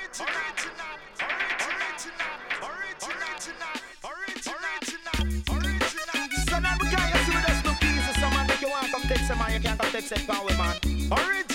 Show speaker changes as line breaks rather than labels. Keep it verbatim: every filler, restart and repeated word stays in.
So now we can't see with us look easy. Someone make you want come take some man, you can't come take some power, man. Original.